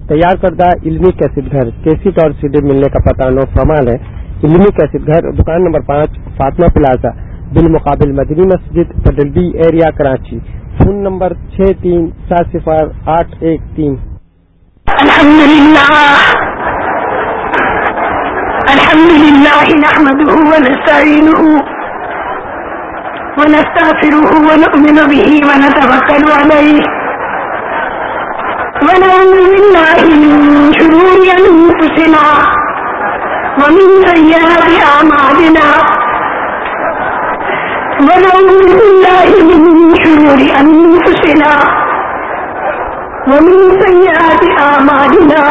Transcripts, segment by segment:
تیار کردہ علمی کیسٹ گھر کیسٹ اور سیڈی ملنے کا پتہ نو فرمان ہے علمی کیسٹ گھر دکان نمبر 5 فاطمہ پلازا بالمقابل مدنی مسجد پٹل B area Karachi phone number 63700813 الحمد لله نحمده ونستعينه ونستغفره ونؤمن به ونتوكل عليه ونعوذ بالله من شرور أنفسنا ومن سيئات أعمالنا ونعوذ بالله من شرور أنفسنا ومن سيئات أعمالنا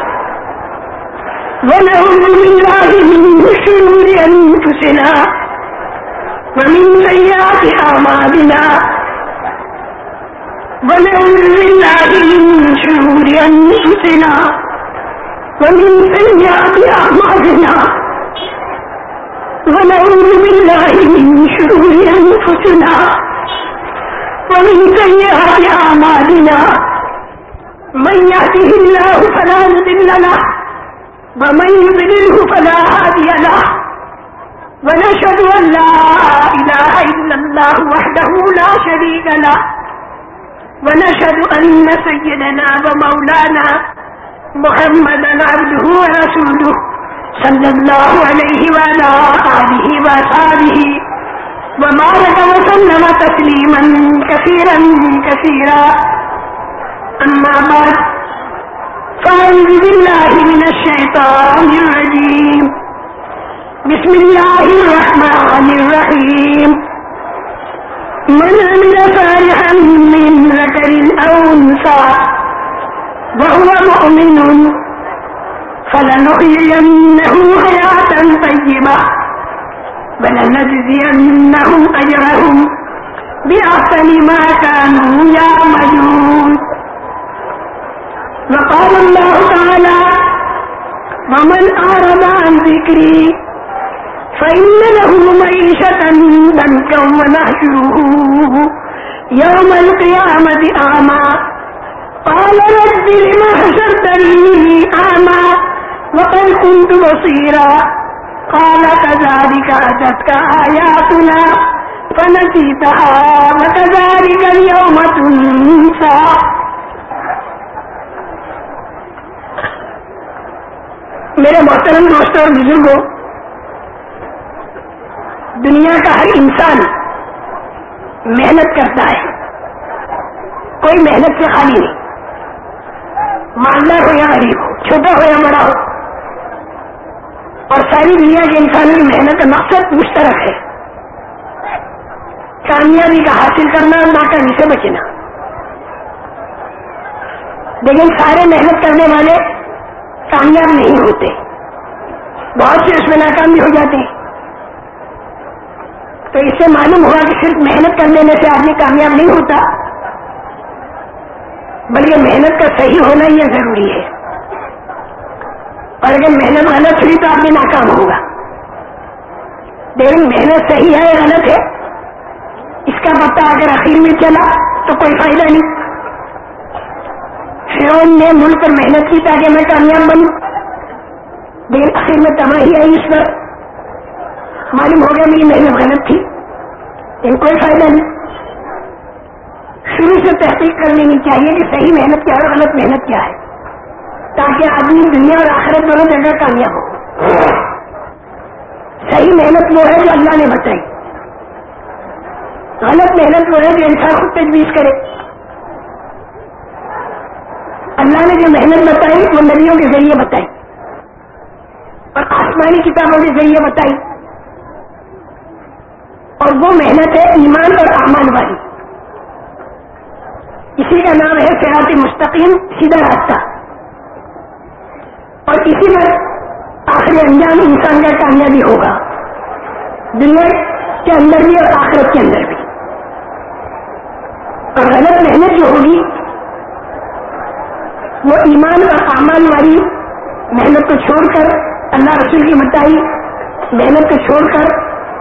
ونعوذ بالله من شرور أنفسنا ومن سيئات أعمالنا ونعوذ بالله من شرور أنفسنا ومن سيئات أعمالنا ونعوذ بالله من شرور أنفسنا ومن سيئات أعمالنا من يهده الله فلا مضل له ومن يضلله فلا هادي له ونشهد أن لا إله إلا الله وحده لا شريك له ونشهد أن سيدنا ومولانا محمدا عبده ورسوله صلى الله عليه وعلى آله وصحبه وبارك وسلم تسليما كثيرا كثيرا أما بعد فأعوذ بالله من الشيطان الرجيم بسم الله الرحمن الرحيم من عمل صالحا من ذكر أو أنثى وهو مؤمن فلنحيينه حياة طيبة ولنجزينهم أجرهم بأحسن ما كانوا يعملون. وقال الله تعالى ومن أعرض عن ذكري فإن له معيشة ضنكا ونحشره يوم القيامة أعمى قال رب لم حشرتني أعمى وقد كنت بصيرا قال كذلك أتتك آياتنا فنسيتها وكذلك اليوم تنسى. میرے محترم دوستوں اور بزرگوں، دنیا کا ہر انسان محنت کرتا ہے، کوئی محنت سے خالی نہیں، مالدار ہو یا غریب ہو، چھوٹا ہو یا بڑا ہو، اور ساری دنیا کے انسانوں کی محنت کا مقصد مشترک ہے، کامیابی کا حاصل کرنا اور ناکامی سے بچنا. لیکن سارے محنت کرنے والے کامیاب نہیں ہوتے، بہت سے اس میں ناکام بھی ہو جاتے ہیں. تو اس سے معلوم ہوا کہ صرف محنت کر لینے سے آدمی کامیاب نہیں ہوتا، بلکہ محنت کا صحیح ہونا یہ ضروری ہے، اور اگر محنت غلط ہوئی تو آدمی ناکام ہوگا. لیکن محنت صحیح ہے یا غلط ہے اس کا پتہ اگر آخر میں چلا تو کوئی فائدہ نہیں. فرعون نے ملک پر محنت کی تاکہ میں کامیاب بنوں، لیکن آخر میں تباہی آئی، اس پر معلوم ہو گیا میری محنت غلط تھی، لیکن کوئی فائدہ نہیں. شروع سے تحقیق کر لینی چاہیے کہ صحیح محنت کیا ہے اور غلط محنت کیا ہے، تاکہ آدمی دنیا اور آخرت دونوں جگہ کامیاب ہو. صحیح محنت وہ ہے جو اللہ نے بتائی، غلط محنت وہ ہے جو انسان خود تجویز کرے. اللہ نے جو محنت بتائی وہ نبیوں کے ذریعے بتائی اور آسمانی کتابوں کے ذریعے بتائی، اور وہ محنت ہے ایمان اور اعمال والی. اسی کا نام ہے صراط مستقیم، سیدھا راستہ، اور اسی پر آخری انجام انسان کا کامیابی ہوگا، دنیا کے اندر بھی اور آخرت کے اندر بھی. اور غلط محنت جو ہوگی وہ ایمان اور اعمال والی محنت کو چھوڑ کر، اللہ رسول کی بتائی محنت کو چھوڑ کر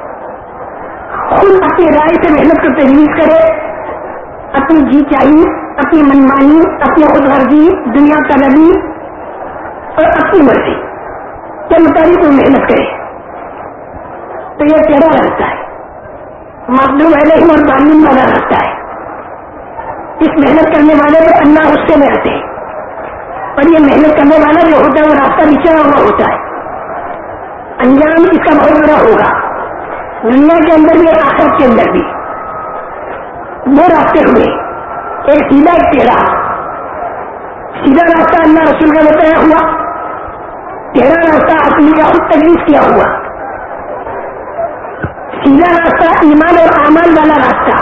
خود اپنی رائے سے محنت کو تجویز کرے، اپنی جی چاہیے اپنی منمانی، اپنی خود غرضی، دنیا طلبی اور اپنی مرضی کے مطابق وہ محنت کرے تو یہ ٹیڑھا راستہ ہے، مغضوب علیہم اور ضالین والا راستہ ہے۔ اس محنت کرنے والے کو اللہ غصے میں آتے ہیں، اور یہ محنت کرنے والا جو ہوتا ہے وہ راستہ بچھڑا ہوا ہوتا ہے، انجام اس کا بہت بڑا ہوگا، دنیا کے اندر بھی اور آخرت کے اندر بھی۔ دو راستے ہوئے، ایک سیدھا ایک ٹیڑھا۔ سیدھا راستہ اللہ رسول کا بتایا ہوا، ٹیڑھا راستہ اپنی کا خود تجویز کیا ہوا۔ سیدھا راستہ ایمان اور اعمال والا راستہ،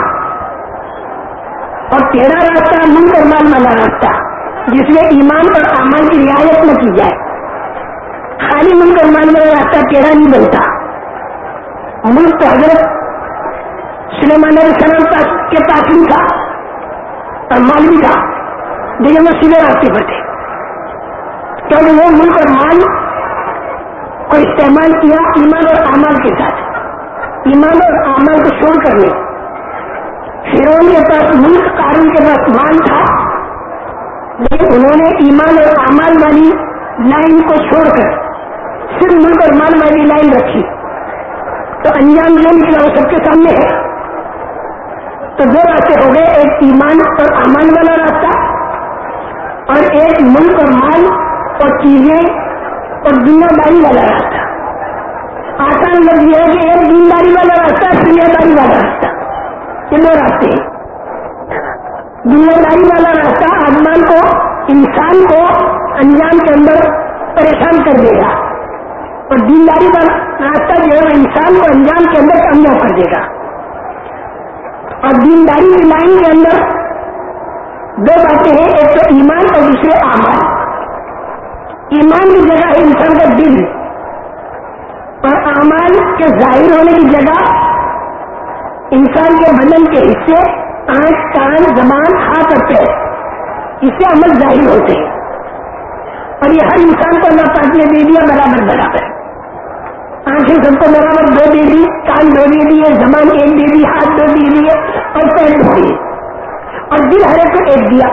اور ٹیڑھا راستہ ملک اور مال والا راستہ جس میں ایمان اور اعمال کی رعایت نہ کی جائے۔ خالی ملک اور مال والا راستہ ٹیڑھا نہیں بنتا۔ ملک تو حضرت سلیمان علیہ السلام کے پاس بھی تھا اور مال بھی تھا، لیکن وہ سیدھے راستے پر تھے، کیونکہ وہ ملک اور مال کو استعمال کیا ایمان اور اعمال کے ساتھ۔ ایمان اور اعمال کو چھوڑ کر لیں، فرعون کے پاس ملک، قارون کے پاس مال تھا، لیکن انہوں نے ایمان اور اعمال والی لائن کو چھوڑ کر صرف ملک اور مال والی لائن رکھی، تو انجام جو نکلا وہ سب کے سامنے ہے۔ تو دو راستے ہو گئے، ایک ایمان اور اعمال والا راستہ اور ایک ملک اور مال اور چیزیں اور دنیا داری والا راستہ۔ آسان لفظ یہ ہے کہ ایک دینداری والا راستہ، دنیا داری والا راستہ، یہ دو راستے ہیں۔ دنیا داری والا راستہ آسمان کو، انسان کو انجام کے اندر پریشان کر دے گا، اور دینداری والا راستہ جو ہے وہ انسان کو انجام کے اندر کامیاب کر دے گا۔ اور دینداری کی لائن کے اندر دو باتیں ہیں، ایک تو ایمان اور دوسرے اعمال۔ ایمان کی جگہ ہے انسان کا دل، اور اعمال کے ظاہر ہونے کی جگہ انسان کے بدن کے حصے، آنکھ، کان، زبان، ہاتھ اور پیر، اس سے عمل ظاہر ہوتے ہیں، اور یہ ہر انسان کو اللہ پاک نے دے دیا برابر برابر۔ آنکھیں سب کو برابر دو دے دی، کان دو دے دیے، زبان ایک دے دی، ہاتھ دو دے دیے اور پیر دو دیے، اور دل ہر ایک کو ایک دیا،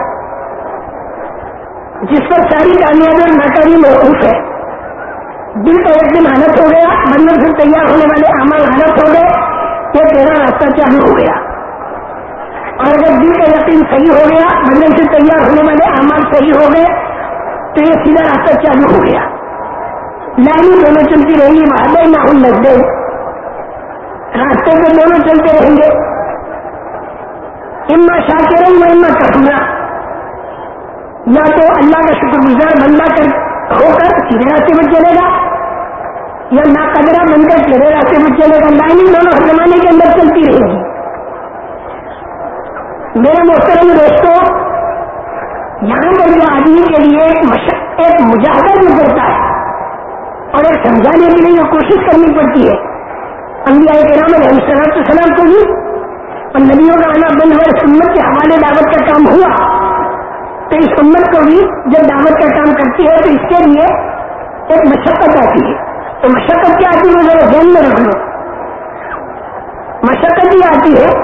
جس پر ساری کامیابی اور ناکامی موقوف ہے۔ دل کا ایک دن حالت ہو گیا، بندے سے تیار ہونے والے اعمال حالت ہو گئے، یہ تیرا راستہ چالو ہو گیا۔ اور اگر دل کا یقین صحیح ہو گیا، بندے سے تیار ہونے والے اعمال صحیح ہو گئے، تو یہ سیدھا راستہ چالو ہو گیا۔ لائنیں دونوں چلتی رہیں گی، وعدے نہ ہوں لگتے، راستے پہ دونوں چلتے رہیں گے، اما شاکرا و اما کفورا، یا تو اللہ کا شکر گزار بندہ ہو کر سیدھے راستے پر چلے گا، یا ناقدرہ بن کر ٹیڑھے راستے پر چلے گا۔ لائنیں دونوں ہر زمانے کے اندر چلتی رہیں گی۔ میرے محترم دوستوں، یہاں پر جو آدمی کے لیے ایک مجاہدہ جو کرتا ہے اور ایک سمجھانے کے لیے جو کوشش کرنی پڑتی ہے، انبیاء کرام علیہ السلام کو بھی اور نبیوں کا آنا بند ہوا، سنت کے حوالے دعوت کا کام ہوا، تو اس امت کو بھی جب دعوت کا کام کرتی ہے تو اس کے لیے ایک مشقت آتی ہے۔ تو مشقت کیا آتی ہے وہ ذرا ذہن میں رکھ لو۔ مشقت یہ آتی ہے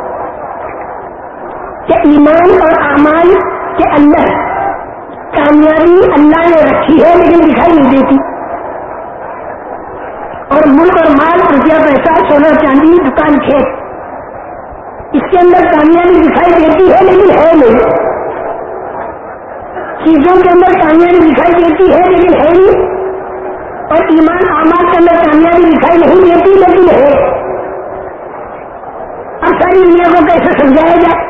کہ ایمان اور اعمال کے اندر کامیابی اللہ نے رکھی ہے لیکن دکھائی نہیں دیتی، اور ملک اور مال، روپیہ پیسہ، سونا چاندی، دکان کھیت، اس کے اندر کامیابی دکھائی دیتی ہے لیکن ہے نہیں۔ چیزوں کے اندر کامیابی دکھائی دیتی ہے لیکن ہے نہیں، اور ایمان اعمال کے اندر کامیابی دکھائی نہیں دیتی لیکن ہے۔ اب ساری دنیا کو کیسے سمجھایا جائے؟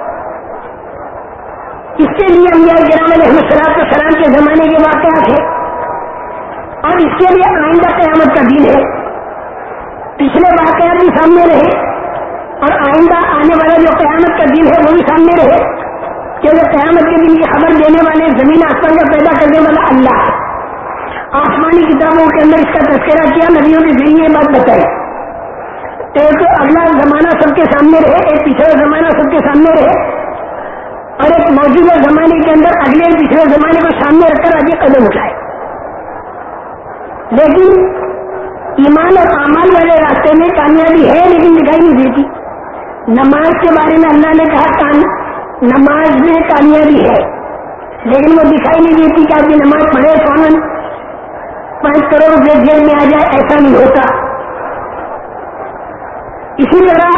اس کے لیے انبیاء کرام علیہ السلام کے زمانے کے واقعات ہیں، اور اس کے لیے آئندہ قیامت کا دن ہے۔ پچھلے واقعات بھی سامنے رہے اور آئندہ آنے والا جو قیامت کا دن ہے وہ بھی سامنے رہے، کیونکہ قیامت کے دن کی خبر دینے والے زمین آسمان کا پیدا کرنے والا اللہ ہے۔ آسمانی کتابوں کے اندر اس کا تذکرہ کیا، نبیوں کے ذریعے یہ بات بتائی۔ ایک اگلا زمانہ سب کے سامنے رہے، ایک پچھلا زمانہ سب کے سامنے رہے، اور ایک موجودہ زمانے کے اندر اگلے پچھلے زمانے کو سامنے رکھ کر آگے قدم اٹھائے۔ لیکن ایمان اور اعمال والے راستے میں کامیابی ہے لیکن دکھائی نہیں دیتی۔ نماز کے بارے میں اللہ نے کہا نماز میں کامیابی ہے، لیکن وہ دکھائی نہیں دیتی کہ آپ کی نماز پڑھے فوراً 5 کروڑ روپئے جیل میں آ جائے، ایسا نہیں ہوتا۔ اسی طرح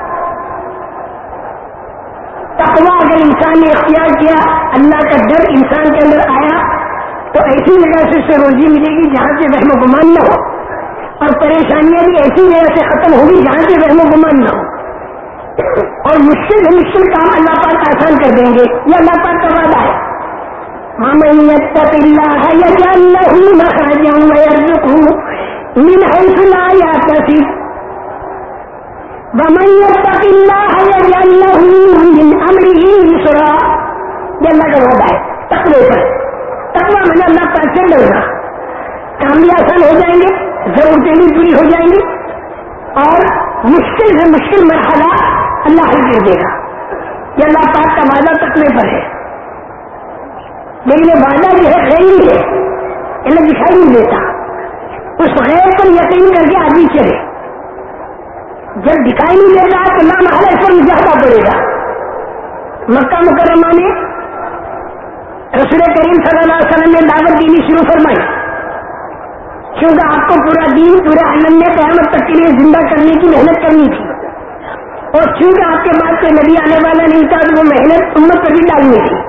تقویٰ اگر انسان نے اختیار کیا، اللہ کا ڈر انسان کے اندر آیا، تو ایسی جگہ سے اسے روزی ملے گی جہاں سے وہم و گمان نہ ہو، اور پریشانیاں بھی ایسی جگہ سے ختم ہوگی جہاں سے وہم و گمان نہ ہو، اور مشکل سے مشکل کام اللہ پاک آسان کر دیں گے۔ یہ اللہ پاک کا وعدہ ہے۔ وَمَن يَتَّقِ اللَّهَ يَجْعَل لَّهُ مَخْرَجًا وَيَرْزُقْهُ مِنْ حَيْثُ لَا يَحْتَسِبُ وَمَن يَتَّقِ اللَّهَ يَجْعَل لَّهُ مِنْ أَمْرِهِ يُسْرًا۔ یہ اللہ کا وعدہ ہے تقوی پر۔ تقوی میں اللہ پاک سے ڈرنا، کام بھی آسان ہو جائیں گے، ضرورتیں بھی پوری ہو جائیں گی، اور مشکل سے مشکل مرحلہ اللہ حل کر دے گا۔ یہ اللہ پاک کا وعدہ تقوی پر ہے، لیکن یہ وعدہ جو ہے غیبی ہے، انہیں دکھائی نہیں دیتا۔ اس غیب پر یقین کر کے آدمی چلے، جب دکھائی نہیں دیتا تو اللہ محلہ اس پر مجاہدہ پڑے گا۔ مکہ مکرمہ میں رسول کریم صلی اللہ علیہ وسلم نے دعوت دینی شروع فرمائی، کیونکہ آپ کو پورا دین پورے عالم میں قیامت تک کے لیے زندہ کرنے کی محنت کرنی تھی، اور چونکہ آپ کے بعد کوئی نبی آنے والا نہیں تھا تو وہ محنت امت پر بھی ڈالنی تھی۔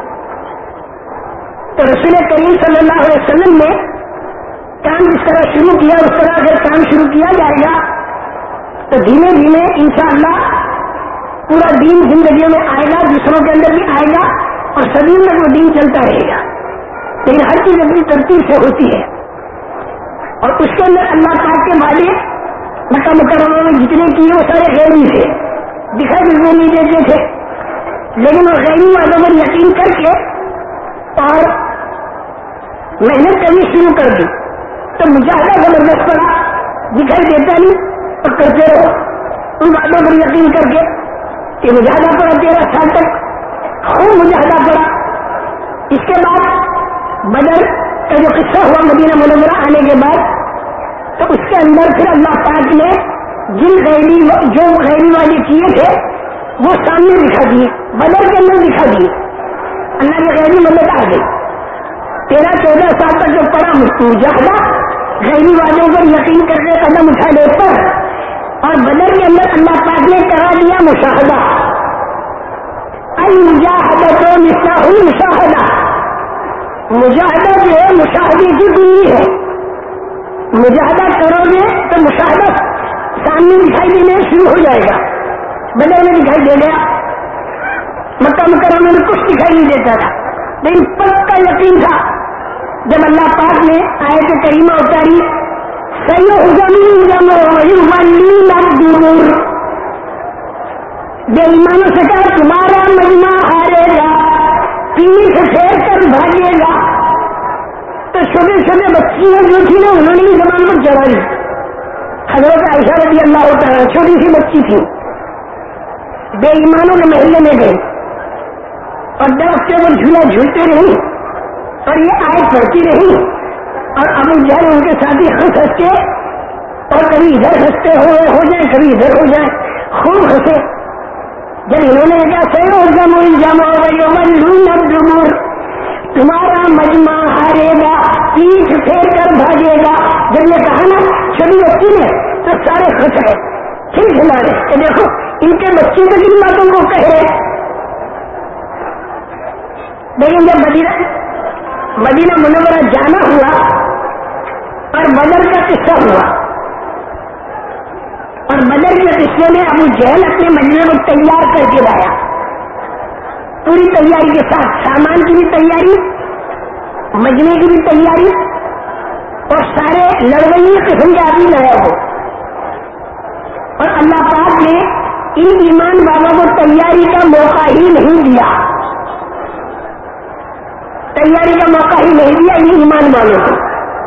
تو رسول کریم صلی اللہ علیہ وسلم نے کام جس طرح شروع کیا اس طرح اگر کام شروع کیا جائے گا تو دھیمے دھیمے انشاءاللہ پورا دین زندگیوں میں آئے گا، دوسروں کے اندر بھی آئے گا، اور صدیوں تک وہ دین چلتا رہے گا۔ لیکن ہر چیز اپنی ترتیب سے ہوتی ہے، اور اس کے اندر اللہ پاک کے وعدے مکہ مکرمہ میں جتنے کیے وہ سارے غیبی تھے، دکھائی دینے نہیں دیتے تھے، لیکن وہ غیبی وعدوں پر یقین کر کے اور محنت کرنی شروع کر دی تو مجاہدہ زبردست پڑا، دکھائی دیتا نہیں اور کرتے رہو ان باتوں پر یقین کر کے کہ مجاہدہ پڑا 13 سال تک خوب مجاہدہ پڑا۔ اس کے بعد بدر کا جو قصہ ہوا مدینہ منورہ آنے کے بعد، تو اس کے اندر پھر اللہ پاک نے جو غیبی وعدے کیے تھے وہ سامنے دکھا دیے، بدر کے اندر دکھا دیے، اللہ کی غیبی مدد آ گئی۔ 13-14 سال تک جو پڑا مجاہدہ غیبی وعدوں پر یقین کر کے قدم اٹھانے پر، اور بدر کے اندر اللہ پاک نے کرا دیا مشاہدہ، المجاہدۃ مفتاح المشاہدہ۔ مجاہدہ جو ہے مشاہدے کی کنجی ہے، مجاہدہ کرو گے تو مشاہدہ سامنے دکھائی دینے شروع ہو جائے گا۔ بدر میں دکھائی دے گیا، مکہ مکرمہ میں کچھ دکھائی نہیں دیتا تھا، لیکن پکا یقین تھا جب اللہ پاک نے آیت کریمہ اتاری سیہزم ویولون الدبر، بے ایمانوں سے کہا تمہارا مجمع ہارے گا، پیٹھ پھیر کر بھاگے گا۔ تو چھوٹے چھوٹے بچیاں جو تھی نا انہوں نے بھی زبان پر چڑھا لی۔ حضرت عائشہ رضی اللہ تعالیٰ چھوٹی سی بچی تھی، بے ایمانوں کے محلے میں گئی اور درخت کے اوپر جھولا جھولتے رہی، اور یہ آیت پڑھتی رہی، اور ابو جہل ان کے ساتھی ہنس کے، اور کبھی ادھر ہنستے ہو جائیں کبھی ادھر ہو جائیں، خوب ہنسے۔ جب انہوں نے کہا سیہزم الجمع ویولون الدبر، تمہارا مجمع ہارے گا، پیٹھ پھیر کر بھاگے گا، جب یہ کہا نا چھوٹی بچی نے تو سارے خوش رہے، کھلا رہے کہ دیکھو ان کے بچے تو کن باتوں کو کہہ رہے۔ لیکن جب مدینہ منورہ جانا ہوا اور بدر کا قصہ ہوا، اور بدر کے قصے میں ابو جہل اپنے مجمع کو تیار کر کے لایا، پوری تیاری کے ساتھ، سامان کی بھی تیاری، مجمع کی بھی تیاری، اور سارے لڑوئی قسم کے آدمی لڑے ہو۔ اور اللہ پاک نے ان ایمان والوں کو تیاری کا موقع ہی نہیں دیا، تیاری کا موقع ہی نہیں دیا ان ایمان والوں کو،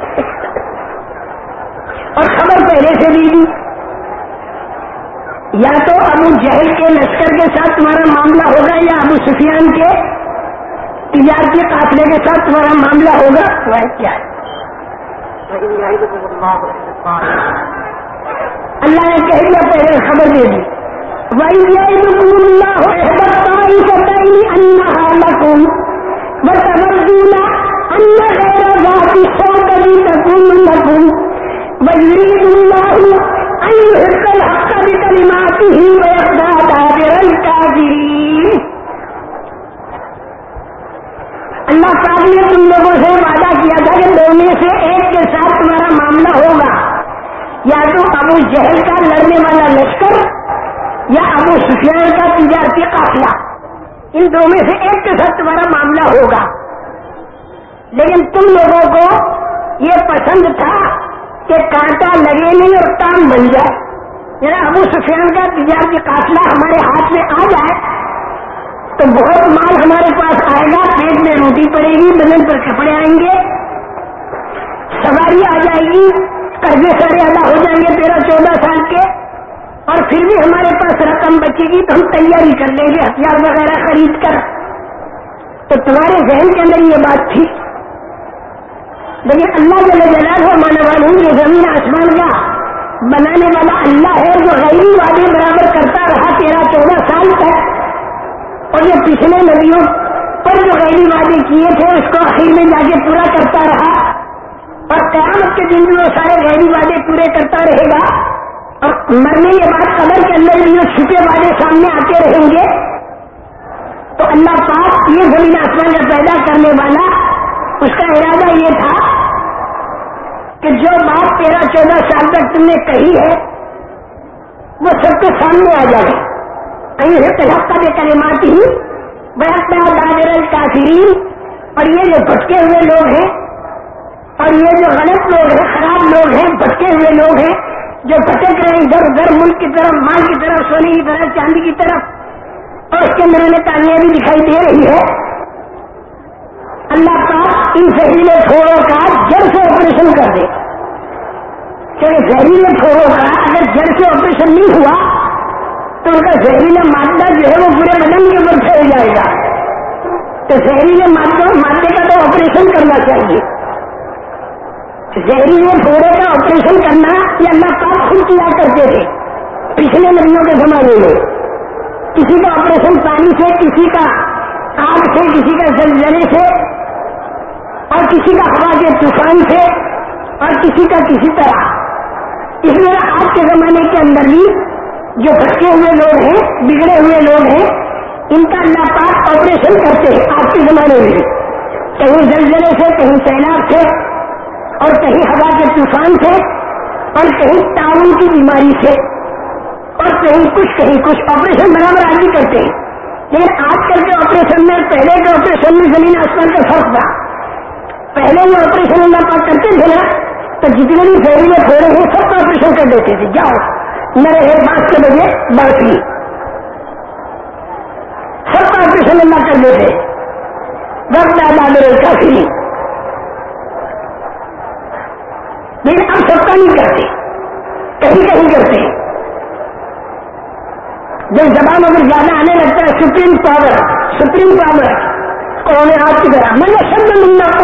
اور خبر پہلے سے دی دی، یا تو ابو جہل کے لشکر کے ساتھ تمہارا معاملہ ہوگا یا ابو سفیان کے تجارتی قافلے کے ساتھ تمہارا معاملہ ہوگا۔ وہ کیا ہے؟ اللہ نے کہہ دیا، پہلے خبر دے دی، وَإِذْ يَعِدُكُمُ اللَّهُ إِحْدَى الطَّائِفَتَيْنِ پاک نے تم لوگوں سے وعدہ کیا تھا کہ دو میں سے ایک کے ساتھ تمہارا معاملہ ہوگا، یا تو ابو جہل کا لڑنے والا لشکر یا ابو سفیان کا تجارتی قافلہ، ان دو میں سے ایک کے ساتھ تمہارا معاملہ ہوگا. لیکن تم لوگوں کو یہ پسند تھا کہ کانٹا لگے نہیں اور کام بن جائے. ذرا ابو سفیان کا تجارتی قافلہ ہمارے ہاتھ میں آ جائے تو بہت مال ہمارے پاس آئے گا، پیٹ میں روٹی پڑے گی، بدن پر کپڑے آئیں گے، سواری آ جائے گی، قرضے سارے ادا ہو جائیں گے 13-14 سال کے، اور پھر بھی ہمارے پاس رقم بچے گی تو ہم تیاری کر لیں گے ہتھیار وغیرہ خرید کر. تو تمہارے ذہن کے اندر یہ بات تھی. لیکن اللہ جل جلالہ مانوان ہوں یہ زمین آسمان کا بنانے والا اللہ ہے جو غیری وعدے برابر کرتا رہا 13-14 سال تک، اور یہ پچھلے نبیوں پر جو غیری وعدے کیے تھے اس کو آخر میں جا کے پورا کرتا رہا، اور قیامت کے دن بھی وہ سارے غیری وعدے پورے کرتا رہے گا. اور مرنے کے بعد قبر کے اندر بھی جو چھپے وعدے سامنے آتے رہیں گے. تو اللہ پاک یہ زمین آسمان کا پیدا کرنے والا اس کا ارادہ یہ تھا کہ جو بات 13-14 سال تک تم نے کہی ہے وہ سب کے سامنے آ جائے. کہیں تلحقہ دے کلمات ہی بڑھتا داغر الکافرین، اور یہ جو بھٹکے ہوئے لوگ ہیں اور یہ جو غلط لوگ ہیں، خراب لوگ ہیں، بھٹکے ہوئے لوگ ہیں جو بھٹک رہے ہیں ادھر ادھر، ملک کی طرف، مال کی طرف، سونے کی طرف، چاندی کی طرف، اور اس کے اندر انہیں کامیابی دکھائی دے رہی ہے. اللہ پاک ان زہریلے پھوڑوں کا جڑ سے آپریشن کر دے. کیونکہ زہریلے پھوڑوں کا اگر جڑ سے آپریشن نہیں ہوا تو ان کا زہریلا مادہ جو ہے وہ پورے بدن کے اوپر پھیل جائے گا. تو زہریلے مادے کا تو آپریشن کرنا چاہیے. زہریلے پھوڑے کا آپریشن کرنا یہ اللہ پاک خود کیا کرتے تھے پچھلے نبیوں کے زمانے میں. کسی کا آپریشن پانی سے، کسی کا آگ سے، کسی کا زلزلے سے، اور کسی کا ہوا کے طوفان سے، اور کسی کا کسی طرح. اس لیے آج کے زمانے کے اندر بھی جو بھٹکے ہوئے لوگ ہیں، بگڑے ہوئے لوگ ہیں، ان کا اللہ پاک آپریشن کرتے ہیں آج کے زمانے میں. کہیں زلزلے سے، کہیں سیلاب سے، اور کہیں ہوا کے طوفان سے، اور کہیں تعاون کی بیماری سے، اور کہیں کچھ آپریشن برابر آدمی کرتے ہیں. لیکن آج کل کے آپریشن میں پہلے کے آپریشن میں زمین آسمان کا فرق تھا. پہلے جو آپریشن اللہ پاک کرتے تھے نا تو جتنے بھی زہریلے پھوڑے ہیں سب کا آپریشن کر دیتے تھے. جاؤ میرے ہے 5 کے بجے بانٹی، سب کا آپریشن اللہ کر دیتے. وقت آدھا میرے کافی، لیکن اب سب کا نہیں کرتے، کہیں کہیں کرتے. جب زبان اگر زیادہ آنے لگتا ہے سپریم پاور قوم آپ کی طرح میں نے شبد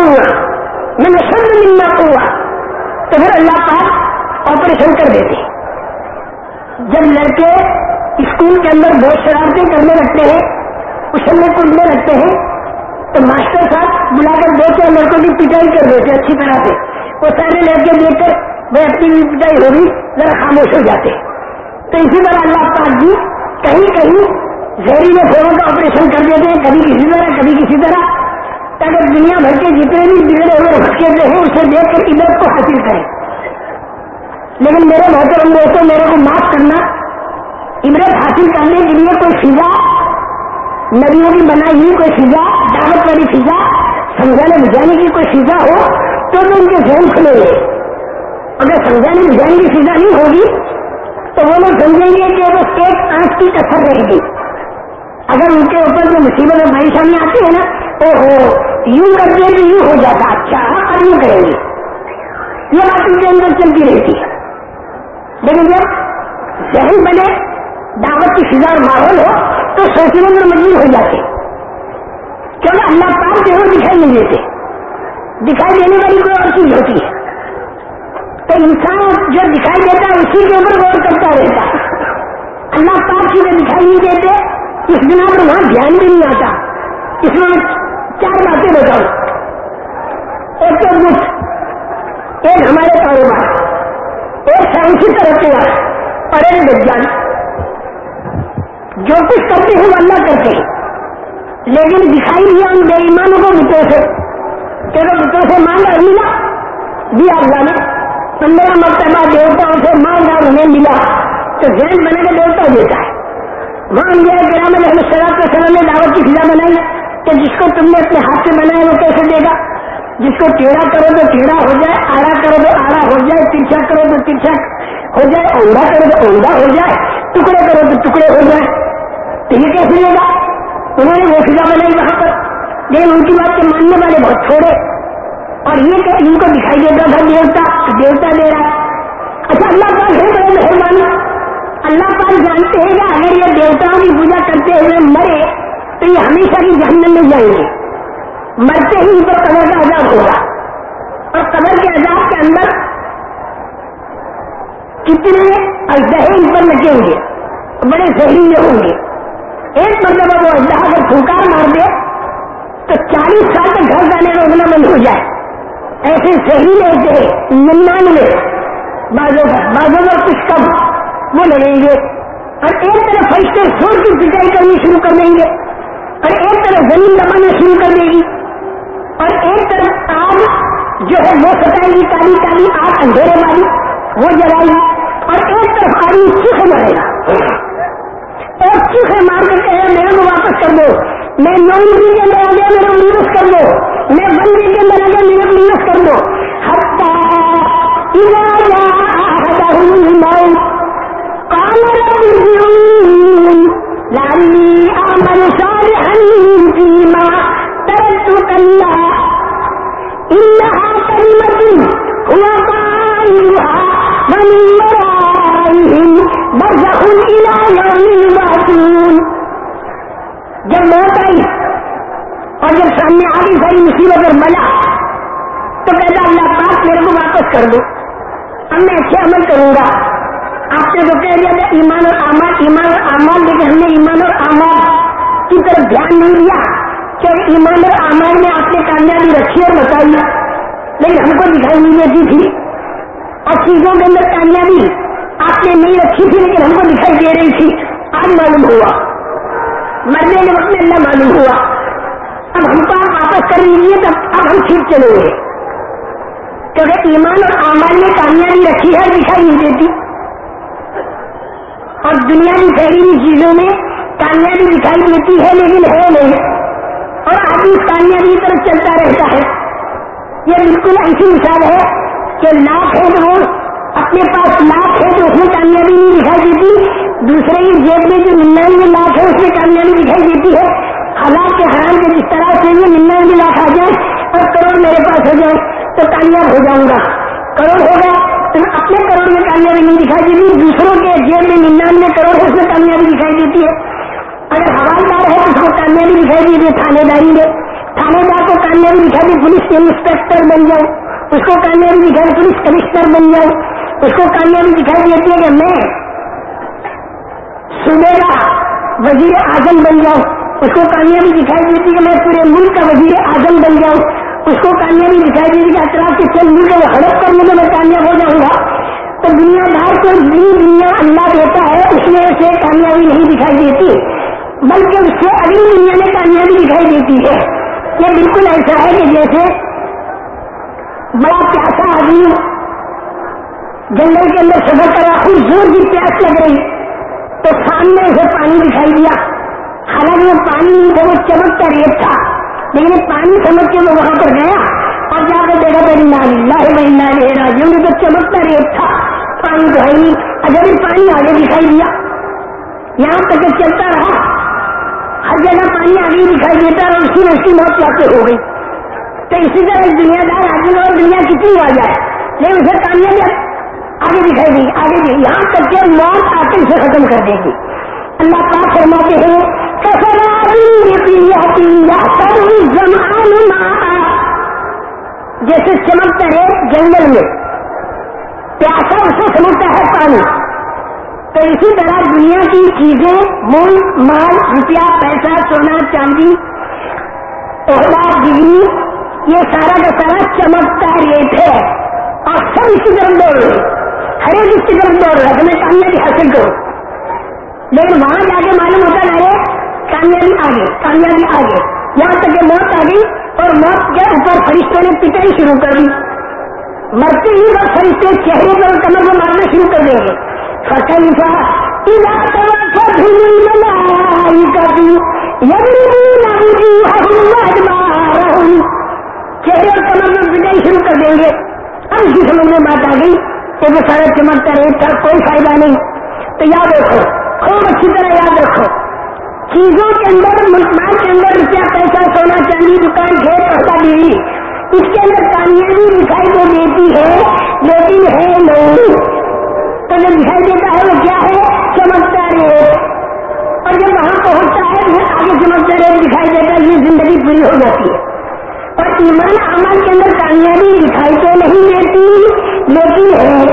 ملنا ہوا تو پھر اللہ پاک آپریشن کر دیتے. جب لڑکے اسکول کے اندر بہت شرارتیں کرنے لگتے ہیں، اچھلنے کودنے لگتے ہیں، تو ماسٹر صاحب بلا کر 2-4 لڑکوں کی پٹائی کر دیتے اچھی طرح سے. وہ سارے لڑکے دیکھ کر وہ اپنی بھی پٹائی ہوگی ذرا خاموش ہو جاتے. تو اسی طرح اللہ پاک بھی کہیں کہیں زہریلے پھوڑوں کا آپریشن کر دیتے ہیں، کبھی کسی طرح کبھی کسی طرح، تاکہ دنیا بھر کے جتنے بھی بگڑے ہوئے بھٹکے ہیں اسے دیکھ کر عبرت کو حاصل کریں. لیکن میرے محترم دوستوں، میرے کو معاف کرنا، عبرت حاصل کرنے کے لیے کوئی فضا، نبیوں کی بنائی ہوئی کوئی فضا، دعوت والی فضا، سمجھانے بجھانے کی کوئی فضا ہو تو ان کے ذہن کھلے گے. اگر سمجھانے بجھانے کی فضا نہیں ہوگی تو وہ لوگ سمجھیں گے کہ بس ایک آنکھ کی کثر رہے گی. اگر ان کے اوپر جو مصیبت اور پریشانی آتی ہے نا، یوں کرتے تو یوں ہو جاتا، اچھا اب یوں کریں گے، یہ بات ان کے اندر چلتی رہتی ہے. لیکن جب ذہن بنے، دعوت کی فضا اور ماحول ہو تو سوچنے میں مجبور ہو جاتے. کیونکہ اللہ پاک جو ہے دکھائی نہیں دیتے، دکھائی دینے والی کوئی اور چیز ہوتی ہے. تو انسان جو دکھائی دیتا ہے اسی کے اوپر غور کرتا رہتا. اللہ پاک چیزیں دکھائی نہیں دیتے، اس بنا پر وہاں دھیان بھی نہیں آتا. اس میں 4 باتیں بتاؤں. ایک تو مفت، ایک ہمارے کاروبار، ایک سائنسی ترقیات، اور ایک وجدان. جو کچھ کرتے ہیں وہ اللہ کرتے ہیں، لیکن دکھائی دیا ان بے ایمانوں کو مٹوں سے چلو بتوں سے مانگا ملا دیا اللہ نے. 15 مرتبہ دیوتاؤں سے مانگا اور انہیں ملا تو ذہن بنے گا دیوتا دیتا ہے. وہاں انبیاء کرام علیہ السلام نے دعوت کی فضا بنائی کہ جس کو تم نے اپنے ہاتھ سے بنایا وہ کیسے دے گا. جس کو ٹیڑھا کرو تو ٹیڑھا ہو جائے, آڑا کرو تو آڑا ہو جائے, ترچھا کرو تو ترچھا ہو جائے, اوندا کرو تو اوندا ہو جائے, ٹکڑے کرو تو ٹکڑے ہو جائے. تو یہ کیسے دے گا؟ انہوں نے وہ فضا بنائی وہاں پر. لیکن ان کی بات کے ماننے والے بہت تھوڑے, اور یہ کہ ان کو دکھائی دیتا تھا دیوتا تو دیوتا دے رہا ہے. اچھا اللہ پاک ہے بڑے مہربانی. اللہ پاک جانتے ہیں کہ اگر یہ دیوتاؤں کی پوجا کرتے ہوئے مرے تو یہ ہمیشہ کی جہنم میں جائیں گے. مرتے ہی ان پر قبر کا عذاب ہوگا, اور قبر کے عذاب کے اندر کتنے اژدہے ان پر لگیں گے, بڑے زہریلے ہوں گے. ایک مرتبہ وہ اژدہا اگر پھنکار مار دے تو 40 سال تک گھر جانے روکنا بند ہو جائے. ایسے زہریلے ہوتے ہیں 99 بازوں پر کچھ کم وہ لگیں گے, اور ایک طرف فرشتے زور کی پٹائی کرنی شروع کر دیں گے, اور ایک طرف زمین دبانا شروع کر دے گی, اور ایک طرف آگ جو ہے وہ ستائے گی, کالی کالی آگ اندھیرے والی وہ جلائے گی, اور ایک طرف آدمی چیخے مارے گا. اور چیخے مار کر کہے میرے کو واپس کر دو, میں 9 کے اندر آ گیا میرے کو نیوز کر دو, میں 1 کے اندر آ گیا میرے کو نیوز کر دو. قال رب ارجعون لعلی اعمل صالحا فيما تركت كلا انها كلمة هو قائلها ومن ورائهم برزخ الى يوم يبعثون. جب موت آئی اور جب سامنے آ گئی ساری مصیبت اور بلا تو کہتا اللہ پاک میرے کو واپس کر دو, اب میں اچھے عمل کروں گا. آپ نے تو کہہ دیا تھا ایمان اور اعمال, لیکن ہم نے ایمان اور اعمال کی طرف دھیان نہیں دیا کہ ایمان اور اعمال میں آپ نے کامیابی رکھی اور بتائی, لیکن ہم کو دکھائی نہیں دیتی تھی. اور چیزوں کے اندر کامیابی آپ نے نہیں رکھی تھی لیکن ہم کو دکھائی دے رہی تھی. آج معلوم ہوا, مرنے کے وقت میں اللہ معلوم ہوا. اب ہم کو آپ واپس کر لیجیے تب اب ہم ٹھیک چلیں گے, کیونکہ ایمان اور اعمال میں کامیابی رکھی ہے دکھائی نہیں دیتی, اور دنیا کی ظاہری چیزوں میں کامیابی دکھائی دیتی ہے لیکن ہے نہیں, اور آدمی کامیابی کی طرف چلتا رہتا ہے. یہ بالکل ایسی مثال ہے کہ لاکھ ہے تو وہ اپنے پاس لاکھ ہے تو اس میں کامیابی نہیں دکھائی دیتی, دوسرے کی جیب میں جو 99 لاکھ ہے اس میں کامیابی دکھائی دیتی ہے. حالات کے حرام کے جس طرح سے یہ 99 لاکھ آ جائے اور کروڑ میرے پاس ہو جائے تو کامیاب ہو جاؤں گا. کروڑ ہوگا تو اپنے کروڑ میں کامیابی نہیں دکھائی دیتی, دوسروں کے جیب میں 99 کروڑ ہے اس میں کامیابی دکھائی دیتی ہے. اگر حوالدار ہے تو اس کو کامیابی دکھائی دیتی ہے تھانے داری میں, تھانے دار کو کامیابی دکھائی دی پولیس کے انسپیکٹر بن جاؤ, اس کو کامیابی دکھائی پولیس کمشنر بن جاؤ, اس کو کامیابی دکھائی دیتی ہے کہ میں صوبے کا وزیر اعظم بن جاؤں, اس کو کامیابی دکھائی دیتی ہے کہ میں پورے ملک کا وزیر اعظم بن جاؤں, اس کو کامیابی دکھائی دیتی ہے کہ اطراف کے چند ملک کو ہڑپ کرنے میں کامیاب ہو جاؤں گا. تو دنیا دار کو دنیا اللہ دیتا ہے اس میں سے کامیابی نہیں دکھائی دیتی, بلکہ اس سے اگلی دنیا میں کامیابی دکھائی دیتی ہے. یہ بالکل ایسا ہے کہ جیسے بڑا پیاسا آدمی جنگل کے اندر سفر کرا, خوب زور کی پیاس لگ رہی تو سامنے اسے پانی دکھائی دیا, حالانکہ وہ پانی نہیں تھا, وہ چمکتا ریت تھا, لیکن پانی سمجھ کے وہ وہاں پر گیا اور جا کر دیکھا میری نالی لاہ مہینہ لے راجیوں میں تو چمکتا ریت تھا, پانی تو ہے نہیں. اگر پانی آگے دکھائی دیا, یہاں تک چلتا رہا, ہر جگہ پانی آگے دکھائی دیتا اور اسی میں اس کی موت واقع ہو گئی. تو اسی طرح دنیا دار آدمی اور دنیا کتنی آ جائے لیکن اسے کامیابی آگے دکھائی دی, آگے دی, یہاں تک کہ موت آ کے اسے ختم کر دے گی. اللہ پاک فرماتے ہیں جیسے چمکتا ریت جنگل میں پیاسا اسے سمجھتا ہے پانی, تو اسی طرح دنیا کی چیزیں ملک مال روپیہ پیسہ سونا چاندی عہدہ ڈگری یہ سارا کا سارا چمکتا ریت ہے اور سب اسی طرف دوڑ رہے, ہر ایک اس کی طرف دوڑ رہا ہے کہ میں کامیابی حاصل کروں. لیکن وہاں جا کے معلوم ہوتا ہے کامیابی آگے, کامیابی آگے, یہاں تک کہ موت آ گئی اور موت کے اوپر فرشتوں نے پٹائی شروع کر دی. مرتے ہی وہ فرشتے چہرے پر اور کمر کو مارنا شروع کر دیں گے. فَكَيْفَ إِذَا تَوَفَّتْهُمُ الْمَلَائِكَةُ يَضْرِبُونَ وُجُوهَهُمْ وَأَدْبَارَهُمْ. چہرے اور کمر میں پٹائی شروع کر دیں گے. اب اسی سمجھ میں بات آ گئی کہ وہ سارا چمکتا رہے تھا، کوئی فائدہ نہیں. تو یاد رکھو، خوب اچھی طرح یاد رکھو، چیزوں کے اندر ملکمال کے اندر روپیہ پیسہ سونا چاندی دکان کھیت پڑتا بیوی، اس کے اندر کامیابی دکھائی تو دیتی ہے لیکن ہے نہیں. تو جو دکھائی دیتا ہے وہ کیا ہے؟ چمکتا رہے. اور جب وہاں پہنچتا ہے پھر آگے چمکتا رہے دکھائی دیتا ہے، یہ زندگی پوری ہو جاتی ہے. اور ایمان عمل کے اندر کامیابی دکھائی تو نہیں دیتی لیکن ہے.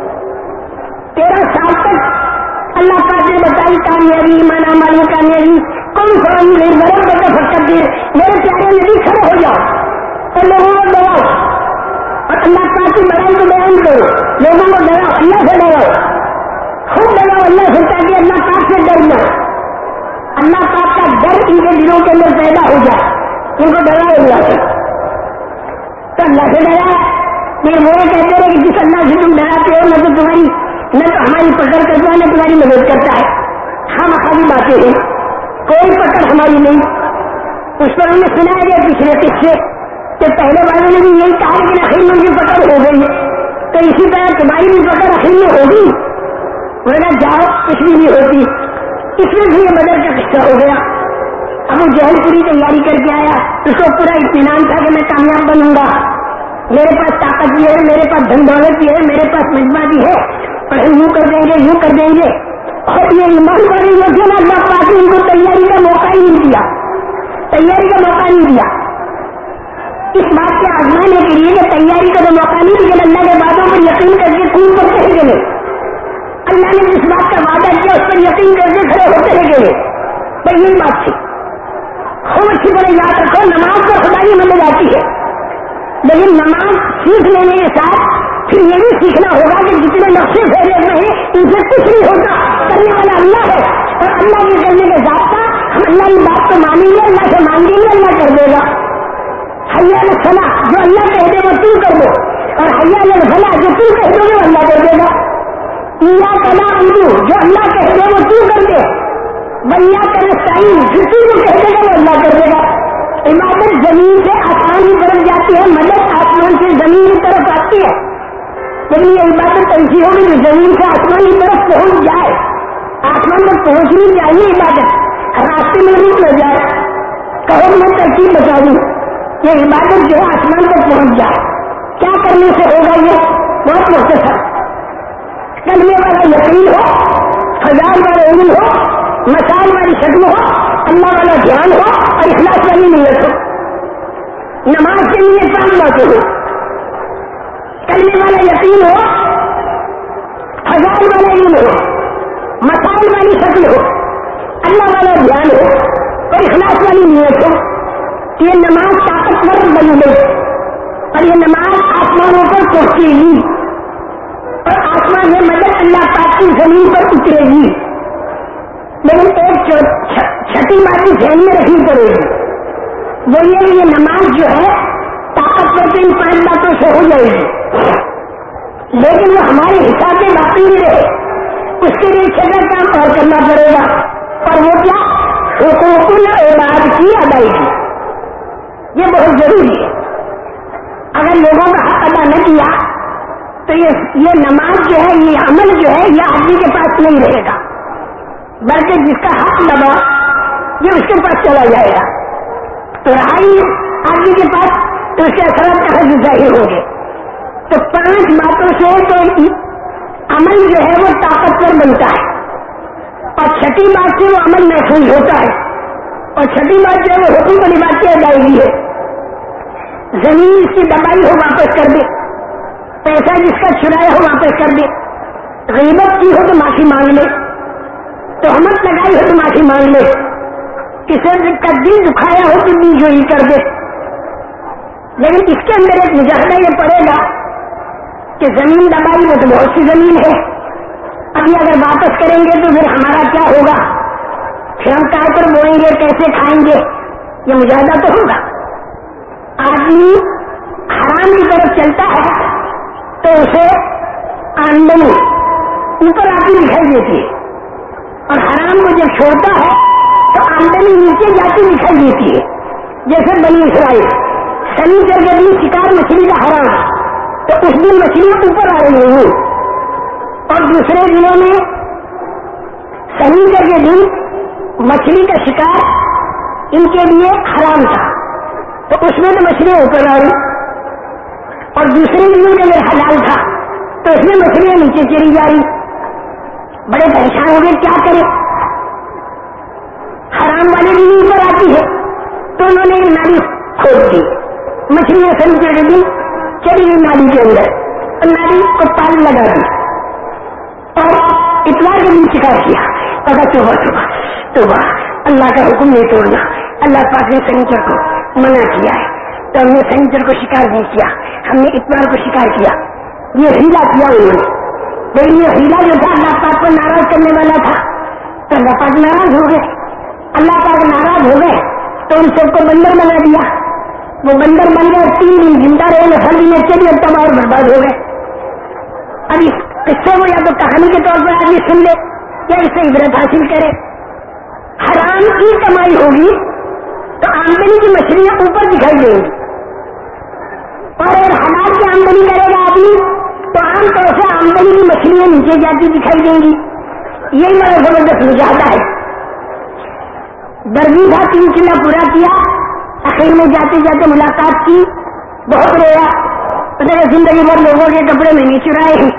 13 سال تک اللہ پاک نے بتائی کامیابی، ایمان عمل میں کامیابی. کون فرم نہیں برف بتا فکر دے میرے پیارے نبی کھڑے ہو جاؤ اور لوگوں کو ڈراؤ اور اللہ پاک کی بڑائی کو بیان کرو، لوگوں کو ڈراؤ، اللہ سے ڈراؤ، خود ڈراؤ اللہ سے تاکہ اللہ پاک سے ڈر جائے. اللہ پاک کا ڈر ان کے دلوں کے اندر پیدا ہو جائے، ان کو ڈراؤ اللہ سے. تو اللہ سے ڈرا یہ وہ کہتے رہے کہ جس اللہ سے تم ڈراتے ہو نہ تو تمہاری نہ تو ہماری پکڑ کرتا ہے نہ تمہاری مدد کرتا ہے. ہم خالی باتیں ہیں، کوئی پکڑ ہماری نہیں. اس پر ہم نے سنایا گیا پچھلے قصے کہ پہلے والوں نے بھی یہی کہا لیکن آخر میں ان کی پکڑ ہو گئی ہے. تو اسی طرح تمہاری بھی پکڑ آخر میں ہوگی، ورنہ جاؤ کچھ بھی نہیں ہوتی. اس میں بھی یہ بدر کا قصہ ہو گیا. ابو جہل پوری تیاری کر کے آیا، اس کو پورا اطمینان تھا کہ میں کامیاب بنوں گا، میرے پاس طاقت بھی ہے، میرے پاس دھن دولت بھی ہے، میرے پاس مجمع بھی ہے، اور ہم یوں کر دیں گے یوں کر دیں گے. اور یہ ایمان والے جو تھے نا اللہ پاک نے ان کو تیاری کا موقع ہی نہیں دیا، تیاری کا موقع نہیں دیا. اس بات کے آزمانے کے لیے کہ تیاری کا تو موقع نہیں دیا، اللہ کے وعدوں پر یقین کر کے خون پر کہے گئے. اللہ نے جس بات کا وعدہ کیا اس پر یقین کر کے کھڑے ہوتے رہ گئے. بھائی یہی بات تھی. خوب اچھی طرح یاد رکھو، نماز تو خدائی مدد آتی ہے لیکن نماز سیکھ لینے کے ساتھ پھر یہ بھی سیکھنا ہوگا کہ جتنے نقشے پھیلے ہوئے ہیں ان سے کچھ نہیں ہوتا. کرنے والا اللہ ہے اور اللہ کے کرنے کے ذات ہم اللہ کی بات کو مانیں گے، اللہ سے مانگیں گے، اللہ کر دے گا. حیا الفلاح جو اللہ کہہ دے وہ تم کر دو، اور حیا الفلاح جو تم کہہ دو وہ اللہ کر دے گا. یا کلا اندو جو اللہ کہہ دے وہ تم کر دے، بنیا کرے صحیح جس کو کہہ دے گا وہ اللہ کر دے گا. عبادت زمین سے آسمان کی طرف جاتی ہے، مدد آسمان سے زمین کی طرف آتی ہے. لیکن یہ عبادت ایسی ہوگی جو زمین سے آسمان کی طرف پہنچ جائے. آسمان تک پہنچنی چاہیے عبادت، راستے میں رک نہ جائے. کہو میں ترتیب بتا دوں، یہ عبادت جو ہے آسمان تک پہنچ جائے. کیا کرنے سے ہوگا؟ یہ بہت مختصر، کرنے والا یقین ہو، فضائل والا علم ہو، مسائل والی شکل ہو، اللہ والا دھیان ہو اور اخلاص والی نیت ہو. نماز کے لیے 5 باتیں ہو، کرنے والا یقین ہو، فضائل والا علم ہو، مسائل والی شکل ہو، اللہ والا دھیان ہو اور اخلاص والی نیت ہو. یہ نماز طاقتور بن گئی اور یہ نماز آسمانوں پر پہنچے گی اور آسمان میں مدد اللہ پاک کی زمین پر اترے گی. لیکن ایک چھٹی بات ذہن میں رکھنی پڑے گی، وہ یہ نماز جو ہے طاقتور تو ان 5 باتوں سے ہو جائے گی لیکن وہ ہمارے حساب سے باقی نہیں رہے. اس کے لیے چھٹا کام اور کرنا پڑے گا، اور وہ کیا؟ حقوق العباد کی ادائیگی. یہ بہت ضروری ہے. اگر لوگوں کا حق ادا نہ کیا تو یہ نماز جو ہے، یہ عمل جو ہے، یہ آدمی کے پاس نہیں رہے گا، بلکہ جس کا حق دبا یہ اس کے پاس چلا جائے گا. تو رہائی آدمی کے پاس تو اس کے اثرات کہاں سے ظاہر ہوں گے. تو 5 باتوں سے تو عمل جو ہے وہ طاقتور بنتا ہے، اور چھٹی بات سے وہ عمل محفوظ ہوتا ہے، اور چھٹی بات جو ہے وہ حکم کو نبھا کے ادائیگی ہے. زمین اس کی دبائی ہو واپس کر دے، پیسہ جس کا چرایا ہو واپس کر دے، غیبت کی ہو تو معافی مانگ لے، تہمت لگائی ہو تو معافی مانگ لے، کسی کا دل دکھایا ہو تو دل جوئی کر دے. لیکن اس کے اندر ایک مجاہدہ یہ پڑے گا کہ زمین دبائی وہ تو بہت سی زمین ہے، ابھی اگر واپس کریں گے تو پھر ہمارا کیا ہوگا، پھر ہم کہاں پر بوئیں گے، کیسے کھائیں گے، یہ مجاہدہ تو ہوگا. آدمی حرام کی طرف چلتا ہے تو اسے آمدنی اوپر آتی دکھائی دیتی ہے، اور حرام کو جب چھوڑتا ہے تو آمدنی نیچے جاتی دکھائی دیتی ہے. جیسے بنی اسرائیل سنیچر کے دن شکار مچھلی کا حرام، تو اس دن مچھلیاں اوپر آ رہی ہیں، اور دوسرے دنوں میں سنیچر کے دن مچھلی کا شکار ان کے لیے حرام تھا، تو اس میں تو مچھلیاں اوپر آ رہی، اور دوسرے دنوں کے اگر حلال تھا تو اس میں مچھلیاں نیچے چلی جا رہی. بڑے پریشان ہو گئے کیا کرے، حرام والے بھی اوپر آتی ہے، تو انہوں نے ایک نالی کھود دی، مچھلیاں سنیچر کے دن چلی گئی نالی کے اندر، اور نالی کو تال لگا دی، اور اتوار کے دن شکار کیا. توبہ توبہ توبہ، اللہ کا حکم نہیں توڑنا، اللہ پاک نے سنیچر کو منع کیا ہے، تو ہم نے سنیچر کو شکار نہیں کیا، ہم نے اتوار کو شکار کیا. یہ ہیلا کیا انہوں نے، لیکن یہ ہیلا جو تھا اللہ پاک کو ناراض کرنے والا تھا، تو اللہ پاک ناراض ہو گئے. اللہ پاک ناراض ہو گئے تو ان سب کو بندر بنا دیا. وہ بندر بن گئے، 3 دن زندہ رہے، نسل بھی اچھے بھی تباہ اور برباد ہو گئے. اب اس قصے کو یا تو کہانی کے طور پر آدمی سن لے یا اس سے عبرت حاصل کرے. حرام کی کمائی ہوگی تو آمدنی کی مچھلیاں اوپر دکھائی دیں گی، اور اگر حلال کی آمدنی کرے گا آدمی تو عام طور سے آمدنی کی مچھلیاں نیچے جاتی دکھائی دیں گی. یہی بڑا زبردست مجاہدہ ہے. درجی تھا، 3 قلعہ پورا کیا، اخیر میں جاتے جاتے ملاقات کی، بہت رویا، زندگی بھر لوگوں کے کپڑے میں نہیں چرائے ہیں.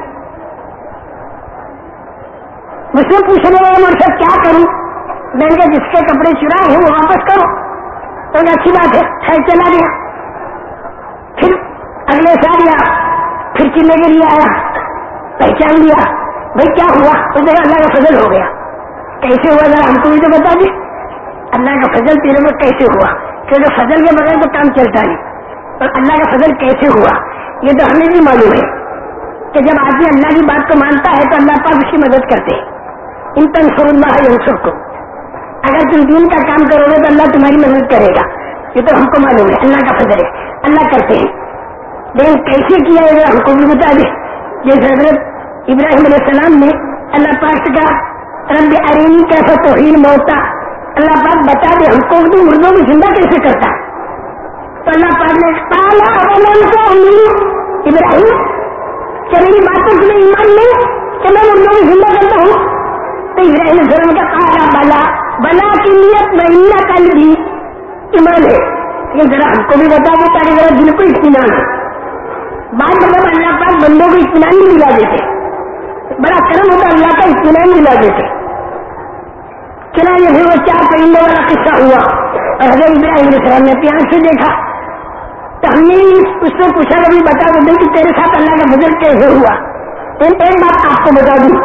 مجھ سے پوچھنے لگے مرشد کیا کروں؟ میں نے کہا جس کے کپڑے چرائے ہیں وہ واپس کرو. تو اچھی بات ہے، خیر چلا گیا. پھر اگلے سال یا پھر چلنے کے لیے آیا، پہچان لیا، بھائی کیا ہوا؟ تو دیکھا اللہ کا فضل ہو گیا. کیسے ہوا ذرا ہم کو بھی تو بتا دیں، اللہ کا فضل تیرے میں کیسے ہوا؟ کیونکہ فضل کے بغیر تو کام چلتا نہیں، اور اللہ کا فضل کیسے ہوا یہ تو ہمیں بھی معلوم ہے کہ جب آدمی اللہ کی بات کو مانتا ہے تو اللہ پاک اس کی مدد کرتے ہیں. ان تنصروا اللہ ینصرکم، اگر تم دین کا کام کرو گے تو اللہ تمہاری مدد کرے گا. یہ تو ہم کو معلوم ہے، اللہ کا فضل ہے، اللہ کرتے ہیں. لیکن کیسے کیا ہے ہم کو بھی بتا دیں. جیسے حضرت ابراہیم علیہ السلام نے اللہ پاک سے کہا رب ارینی کیف تحیی الموتی، اللہ پاک بتا دے ہم کو تو مردوں کو زندہ کیسے کرتا ہے. تو اللہ پاک نے قال اولم تؤمن، ابراہیم کیا میری بات پر تمہیں ایمان نہیں کہ میں مردوں کو زندہ کرتا ہوں؟ تو ابراہیم علیہ السلام کا قال بلا، بلا کی نیت میں قلبی، ایمان ہے، یہ ذرا ہم کو بھی بتا دے تاکہ ذرا دل کو اطمینان ہے. بعد مطلب اللہ پاک بندوں کو اطمینان بھی دلا دیتے، بڑا کرم ہوتا اللہ کا اطمینان دلا دیتے. چلا یہ پھر وہ 4 پرندوں والا قصہ ہوا، اور حضرت ابراہیم علیہ السلام نے پیار سے دیکھا. تو ہم نے اس سے پوچھا کہ بتا دو کہ تیرے ساتھ اللہ کا فضل کیسے ہوا. ایک بات آپ کو بتا دوں،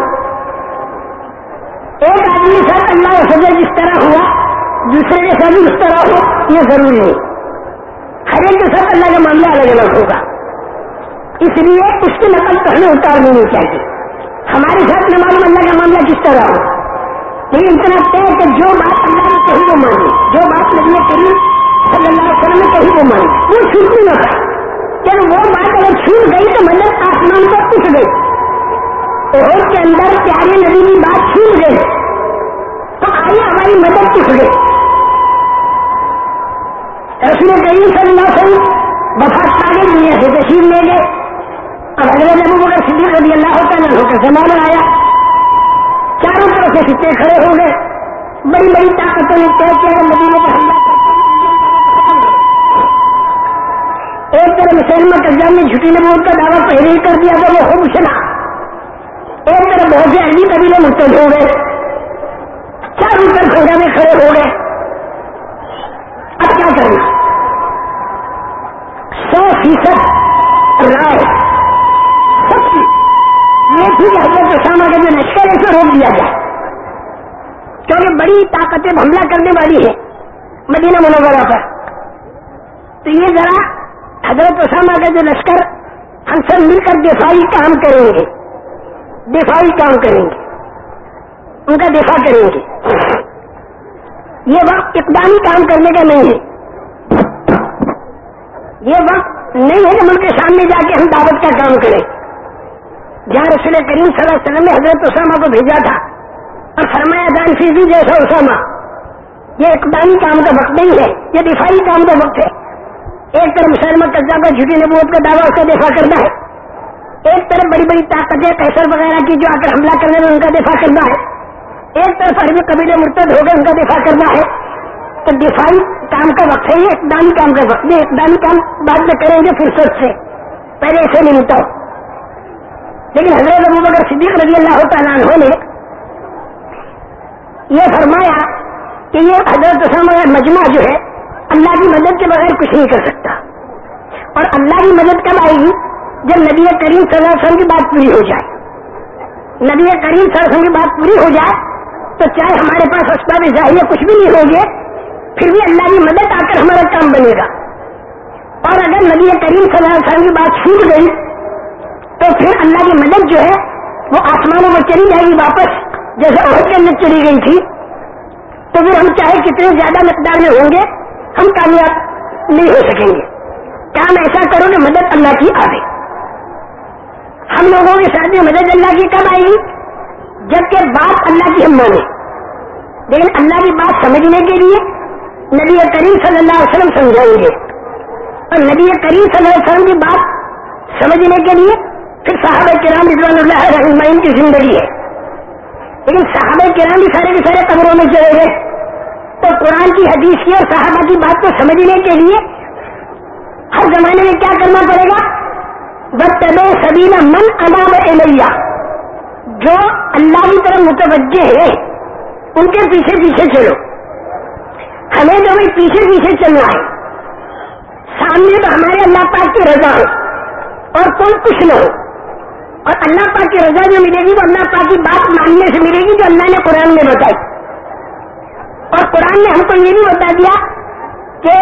ایک آدمی کے ساتھ اللہ کا فضل جس طرح ہوا دوسرے کے ساتھ بھی اس طرح ہو یہ ضروری نہیں. ہر ایک کے ساتھ اللہ کا معاملہ الگ الگ ہوگا، اس لیے اس کی نقل تو ہمیں اتارنی نہیں چاہیے. ہمارے ساتھ نہ معلوم اللہ کا معاملہ کس طرح ہو، لیکن اتنا طے کہ جو بات اللہ نے کہی وہ مانے، جو بات نبی کریم صلی اللہ علیہ وسلم نے کہی وہ مانے، وہ چھوٹی نہ پائے. جب وہ بات اگر چھوٹ گئی تو مدد آسمان کو اٹھ گئی. عہد کے اندر پیارے نبی کی بات چھوٹ گئی تو آئیے ہماری مدد اٹھ گئی. رسول کریم صلی اللہ علیہ وسلم وفات پا گئے، دنیا سے تشریف لے گئے. اب حضرت ابوبکر صدیق رضی اللہ تعالیٰ عنہ کا زمانہ آیا، چاروں طرف سے فتنے کھڑے ہو گئے، بڑی بڑی طاقتوں نے طے کیا مدینے کا حملہ. ایک طرف مسلمہ کذاب نے جھوٹی نبوت کا دعویٰ پہلے ہی کر دیا تھا، وہ خوب چلا. ایک طرف بہت سے عربی قبیلے مرتد ہو گئے، چاروں طرف گھوڑا میں کھڑے ہو گئے. اب کیا کرنا؟ 100% رائے سب کی یہ تھی کہ حضرت اسامہ کا جو لشکر ہے اسے روک دیا جائے، کیونکہ بڑی طاقتیں حملہ کرنے والی ہے مدینہ منورہ پر. تو یہ ذرا حضرت اسامہ کا جو لشکر ہم سب مل کر دفاعی کام کریں گے، ان کا دفاع کریں گے. یہ وقت اقدامی کام کرنے کا نہیں ہے. یہ وقت نہیں ہے کہ ملک کے سامنے جا کے ہم دعوت کا کام کریں. جہاں رسول کریم صلی اللہ علیہ وسلم نے حضرت اسامہ کو بھیجا تھا اور فرمایا دان فیضی جیسا اسامہ، یہ اقدامی کام کا وقت نہیں ہے، یہ دفاعی کام کا وقت ہے. ایک طرف مسلمہ کذاب کا جھوٹی نبوت کا دعویٰ اس کا دفاع کرنا ہے، ایک طرف بڑی بڑی طاقتیں قیصر وغیرہ کی جو آ کر حملہ کرنے میں ان کا دفاع کرنا ہے، ایک طرف عربی قبیلے مرتد ہو گئے ان کا دفاع کرنا ہے. تو دفاعی کام کا وقت ہے، یہ اقدامی کام کا وقت. یہ اقدامی کام بعد میں کریں گے فرصت سے، پہلے اسے نہیں ہوتا. لیکن حضرت ابوبکر صدیق رضی اللہ تعالیٰ عنہ نے یہ فرمایا کہ یہ حضرت اسامہ مجمع جو ہے اللہ کی مدد کے بغیر کچھ نہیں کر سکتا. اور اللہ کی مدد کب آئے گی؟ جب نبی کریم صلی اللہ علیہ وسلم کی بات پوری ہو جائے. نبی کریم صلی اللہ علیہ وسلم کی بات پوری ہو جائے تو چاہے ہمارے پاس اسباب ظاہریہ کچھ بھی نہیں ہوگے، پھر بھی اللہ کی مدد آ کر ہمارا کام بنے گا. اور اگر نبی کریم صلی اللہ علیہ وسلم کی بات چھوٹ گئی تو پھر اللہ کی مدد جو ہے وہ آسمانوں میں چلی جائے گی واپس، جیسے عہد کے اندر چلی گئی تھی. تو پھر ہم چاہے کتنے زیادہ مقدار میں ہوں گے ہم کامیاب نہیں ہو سکیں گے. کام ایسا کرو کہ مدد اللہ کی آئے. ہم لوگوں کے ساتھ میں مدد اللہ کی کب آئے گی؟ جبکہ بات اللہ کی ہم مانیں. لیکن اللہ کی بات سمجھنے کے لیے نبی کریم صلی اللہ علیہ وسلم سمجھائیں گے، اور نبی کریم صلی اللہ علیہ وسلم کی بات سمجھنے کے لیے پھر صحابہ کرام رضوان اللہ علیہم اجمعین کی زندگی ہے. لیکن صحابہ کرام بھی سارے کے سارے قبروں میں چلے گئے. تو قرآن کی حدیث کی اور صحابہ کی بات کو سمجھنے کے لیے ہر زمانے میں کیا کرنا پڑے گا؟ وَاتَّبِعْ سَبِيلَ مَنْ أَنَابَ إِلَيَّ، جو اللہ کی طرف متوجہ ہے ان کے پیچھے پیچھے چلو. ہمیں جو بھی پیچھے پیچھے چلنا ہے، سامنے تو ہمارے اللہ پاک کی رضا ہو اور کوئی کچھ نہ ہو. اور اللہ پاک کی رضا جو ملے گی وہ اللہ پاک کی بات ماننے سے ملے گی جو اللہ نے قرآن میں بتائی. اور قرآن نے ہم کو یہ بھی بتا دیا کہ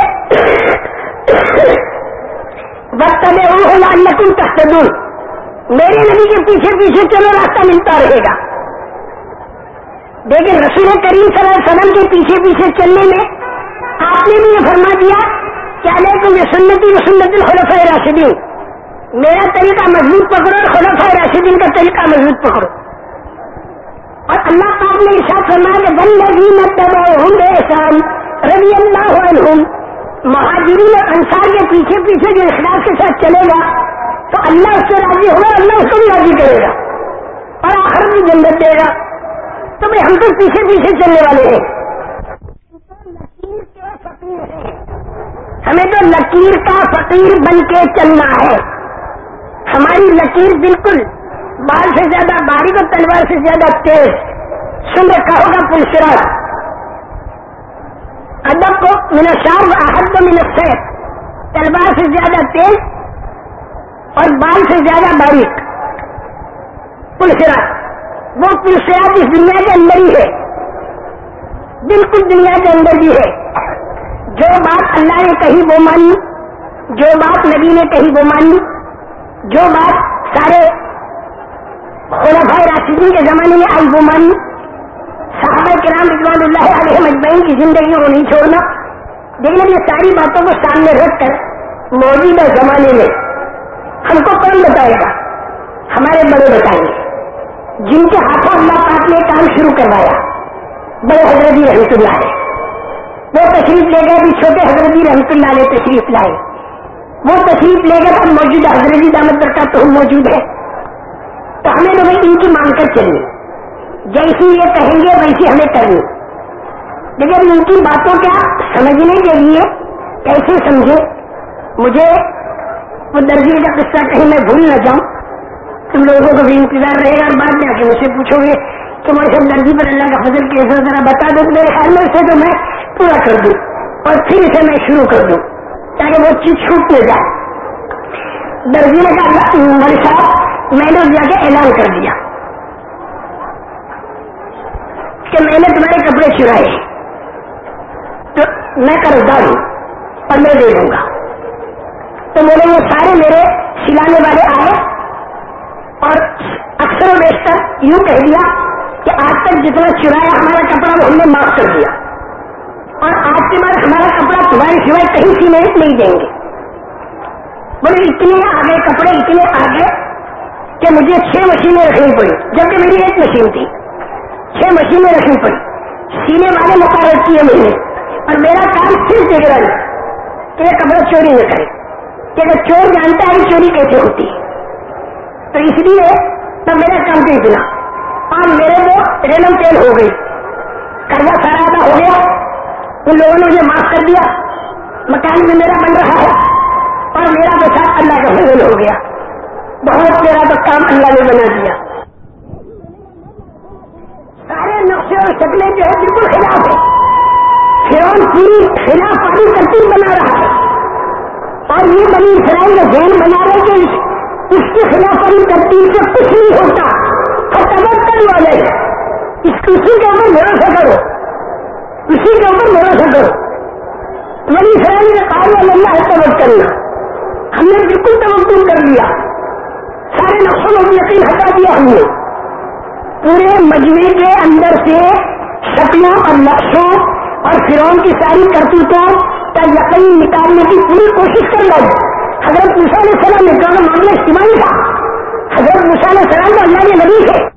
وَاتَّبِعُوهُ لَعَلَّكُمْ تَهْتَدُونَ، میرے نبی کے پیچھے پیچھے چلو راستہ ملتا رہے گا. لیکن رسول کریم صلی اللہ علیہ وسلم کے پیچھے پیچھے چلنے میں آپ نے بھی یہ فرما دیا کہ علیکم بسنتی وسنت الخلفاء الراشدین، میرا طریقہ مضبوط پکڑو اور خلفاء راشدین کا طریقہ مضبوط پکڑو. اور اللہ پاک نے ارشاد فرمایا کہ والذین اتبعوہم بإحسان رضی اللہ عنہم، مہاجرین اور انصار کے پیچھے پیچھے جو اخلاص کے ساتھ چلے گا تو اللہ اس سے راضی ہوگا، اللہ اس کو بھی راضی کرے گا اور آخرت بھی جنت دے گا. تو بھائی ہم تو پیچھے پیچھے چلنے والے ہیں، لکیر کے فقیر ہیں، ہمیں تو لکیر کا فقیر بن کے چلنا ہے. ہماری لکیر بالکل بال سے زیادہ باریک اور تلوار سے زیادہ تیز. سن رکھا ہوگا پلسرات، ادب کو من الشعر واحد من السیف، تلوار سے زیادہ تیز اور بال سے زیادہ باریک. پلسرات، وہ پلسرات اس دنیا کے اندر ہی ہے، بالکل دنیا کے اندر بھی ہے. جو بات اللہ نے کہی وہ مانی، جو بات نبی نے کہی وہ مانی، جو بات سارے خلفائے راشدین کے زمانے میں آئی وہ مانی. صحابہ کرام رضوان اللہ علیہم اجمعین کی زندگی کو نہیں چھوڑنا. لیکن یہ ساری باتوں کو سامنے رکھ کر موجودہ زمانے میں ہم کو کون بتائے گا؟ ہمارے بڑے بتائیں گے، جن کے ہاتھوں اللہ پاک نے کام شروع کروایا. بڑے حضرت جی رحمۃ اللہ علیہ وہ تشریف لے گئے، بھی چھوٹے حضرت جی رحمۃ اللہ علیہ تشریف لائے. وہ تشریف لے گئے، اب موجودہ حضرت جی دامت برکاتہم موجود ہے. تو ہمیں تو بھائی ان کی مان کر چلنی، جیسی یہ کہیں گے ویسی ہمیں کرنی. لیکن ان کی باتوں کا سمجھنے کے لیے کیسے سمجھے؟ مجھے وہ درجے کا قصہ کہیں میں بھول نہ جاؤں. تم لوگوں کو بھی انتظار رہے گا اور بعد میں آ کے مجھ سے پوچھو گے کہ مجھے درجی پر اللہ کا فضل کیسا ذرا بتا دو. میرے خیال میں اسے تو میں پورا کر دوں اور پھر اسے میں شروع کر دوں تاکہ وہ چیز چھوٹ نہ جائے. درجی نے کہا مولوی صاحب میں نے جا کے اعلان کر دیا کہ میں نے تمہارے کپڑے چرائے تو میں قرضدار ہوں اور میں دے دوں گا. تو بولے وہ سارے میرے سلانے والے آئے اور اکثر و بیشتر یوں کہہ دیا کہ آج تک جتنا چرایا ہمارا کپڑا وہ ہم نے معاف کر دیا اور آج کے بعد ہمارا کپڑا تمہاری سوائے کہیں سینے نہیں دیں گے. بولے اتنے آ گئے کپڑے، اتنے آ گئے کہ مجھے 6 مشینیں رکھنی پڑی، جبکہ میری 1 مشین تھی. 6 مشینیں رکھنی پڑی، سینے والے مقرر کیے میں نے، اور میرا کام صرف نگرانی کہ یہ کپڑا چوری نہ کرے، کہ اگر چور جانتا ہے کہ چوری کیسے ہوتی ہے، تو اس لیے تب میرا کام تو اتنا. اور میرے کو رینم تیل ہو گئی، قرضہ سارا ادا ہو گیا، ان لوگوں نے مجھے معاف کر دیا، مکان میں میرا بن رہا ہے، اور میرا تو ساتھ اللہ کا فضل ہو گیا. بہت میرا تو کام اللہ نے بنا دیا. سارے نقشے اور شکلیں جو ہے بالکل خلاف ہے. فرعون پوری خلاف والی ترتیب بنا رہا ہے، اور یہ بنی اسرائیل کا ذہن بنا رہے کہ اس کے خلاف والی ترتیب سے کچھ نہیں ہوتا. توکل والے اسی کے اوپر بھروسہ کرو، اسی کے اوپر بھروسہ کرو. بنی اسرائیل نے کہا اللہ ہے توکل کرنا، ہم نے بالکل توکل کر لیا، سارے نقشوں میں یقین ہٹا دیا. ہم نے پورے مجمع کے اندر سے شکلوں اور نقشوں اور فرعون کی ساری کرتوتوں کا یقین نکالنے کی پوری کوشش کر لی. حضرت موسیٰ علیہ السلام نے کہا معاملہ اجتماعی تھا. حضرت موسیٰ علیہ السلام تو اللہ کے نبی تھے،